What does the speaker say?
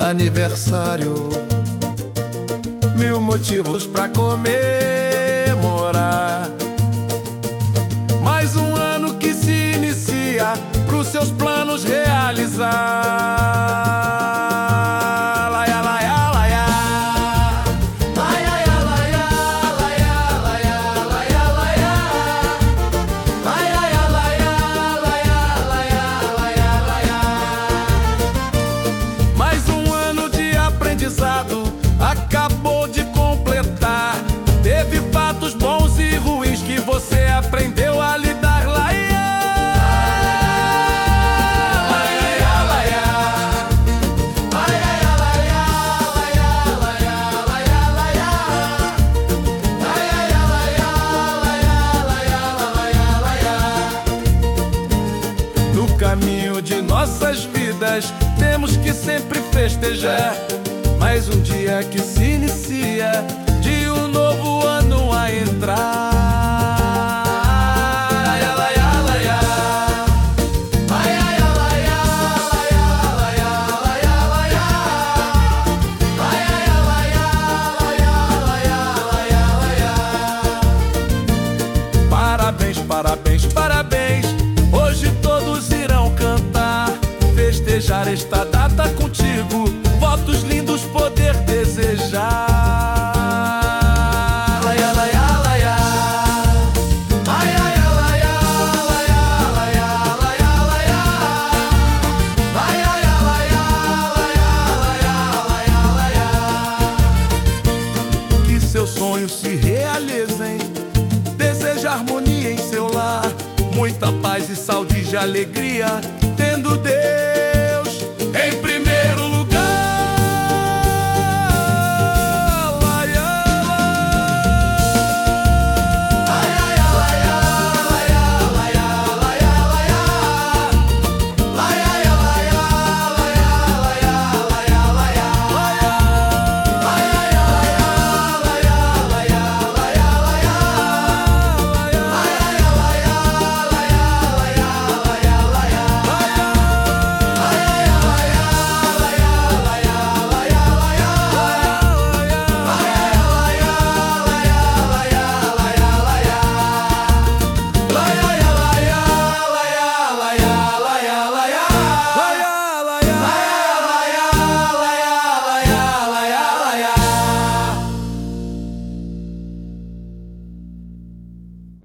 aniversário, mil motivos pra comemorar. Mais um ano que se inicia pros seus planos realizar. Laia, laia, laia. Laia, laia, laia, laia, laia, laia. Laia, laia, laia, laia, laia, laia. Mais um ano de aprendizado acabou de completar. Teve fatos bons e ruins que você aprendeu a lidar. Laia. No caminho de nossas vidas temos que sempre festejar. Mais um dia que se inicia, de um novo ano a entrar. Laia, laia, laia. Laia, laia, laia, laia, laia, laia. Laia, laia, laia, laia, laia, laia. Parabéns, parabéns, parabéns. Hoje todos irão cantar, festejar esta data contigo, votos lindos poder desejar. Laia, laia, laia. Laia, laia, laia, laia, laia, laia. Laia, laia, laia, laia, laia, laia. Que seus sonhos se realizem, deseja harmonia em seu lar, muita paz e saúde e alegria, tendo Deus